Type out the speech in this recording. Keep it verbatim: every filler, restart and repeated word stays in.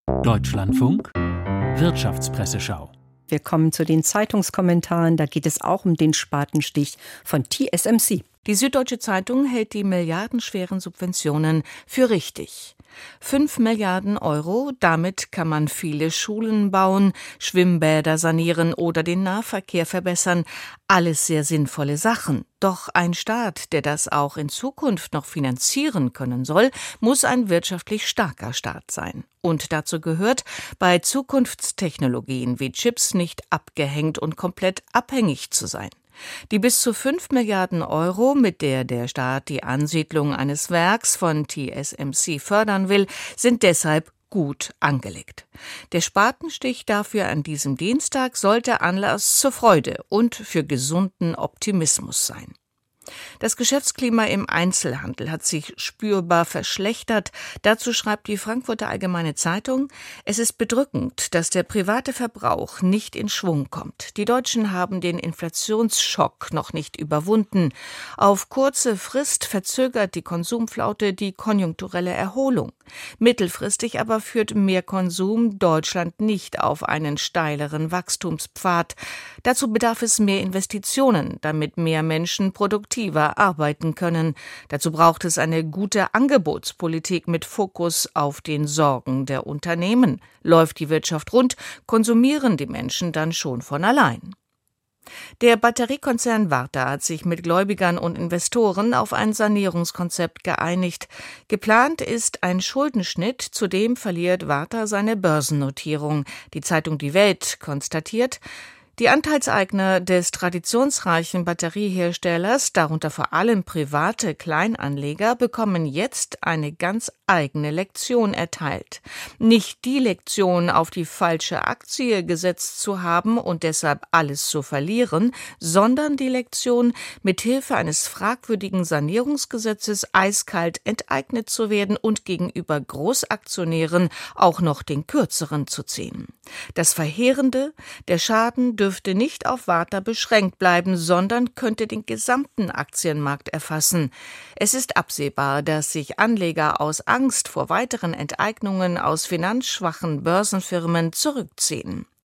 Deutschlandfunk Wirtschaftspresseschau. Wir kommen zu den Zeitungskommentaren. Da geht es auch um den Spatenstich von T S M C. Die Süddeutsche Zeitung hält die milliardenschweren Subventionen für richtig. Fünf Milliarden Euro, damit kann man viele Schulen bauen, Schwimmbäder sanieren oder den Nahverkehr verbessern. Alles sehr sinnvolle Sachen. Doch ein Staat, der das auch in Zukunft noch finanzieren können soll, muss ein wirtschaftlich starker Staat sein. Und dazu gehört, bei Zukunftstechnologien wie Chips nicht abgehängt und komplett abhängig zu sein. Die bis zu fünf Milliarden Euro, mit der der Staat die Ansiedlung eines Werks von T S M C fördern will, sind deshalb gut angelegt. Der Spatenstich dafür an diesem Dienstag sollte Anlass zur Freude und für gesunden Optimismus sein. Das Geschäftsklima im Einzelhandel hat sich spürbar verschlechtert. Dazu schreibt die Frankfurter Allgemeine Zeitung: Es ist bedrückend, dass der private Verbrauch nicht in Schwung kommt. Die Deutschen haben den Inflationsschock noch nicht überwunden. Auf kurze Frist verzögert die Konsumflaute die konjunkturelle Erholung. Mittelfristig aber führt mehr Konsum Deutschland nicht auf einen steileren Wachstumspfad. Dazu bedarf es mehr Investitionen, damit mehr Menschen produktiv arbeiten können. Dazu braucht es eine gute Angebotspolitik mit Fokus auf den Sorgen der Unternehmen. Läuft die Wirtschaft rund, konsumieren die Menschen dann schon von allein. Der Batteriekonzern Varta hat sich mit Gläubigern und Investoren auf ein Sanierungskonzept geeinigt. Geplant ist ein Schuldenschnitt, zudem verliert Varta seine Börsennotierung. Die Zeitung Die Welt konstatiert: Die Anteilseigner des traditionsreichen Batterieherstellers, darunter vor allem private Kleinanleger, bekommen jetzt eine ganz eigene Lektion erteilt. Nicht die Lektion, auf die falsche Aktie gesetzt zu haben und deshalb alles zu verlieren, sondern die Lektion, mithilfe eines fragwürdigen Sanierungsgesetzes eiskalt enteignet zu werden und gegenüber Großaktionären auch noch den Kürzeren zu ziehen. Das Verheerende: Der Schaden dürfte nicht auf Varta beschränkt bleiben, sondern könnte den gesamten Aktienmarkt erfassen. Es ist absehbar, dass sich Anleger aus Angst vor weiteren Enteignungen aus finanzschwachen Börsenfirmen zurückziehen.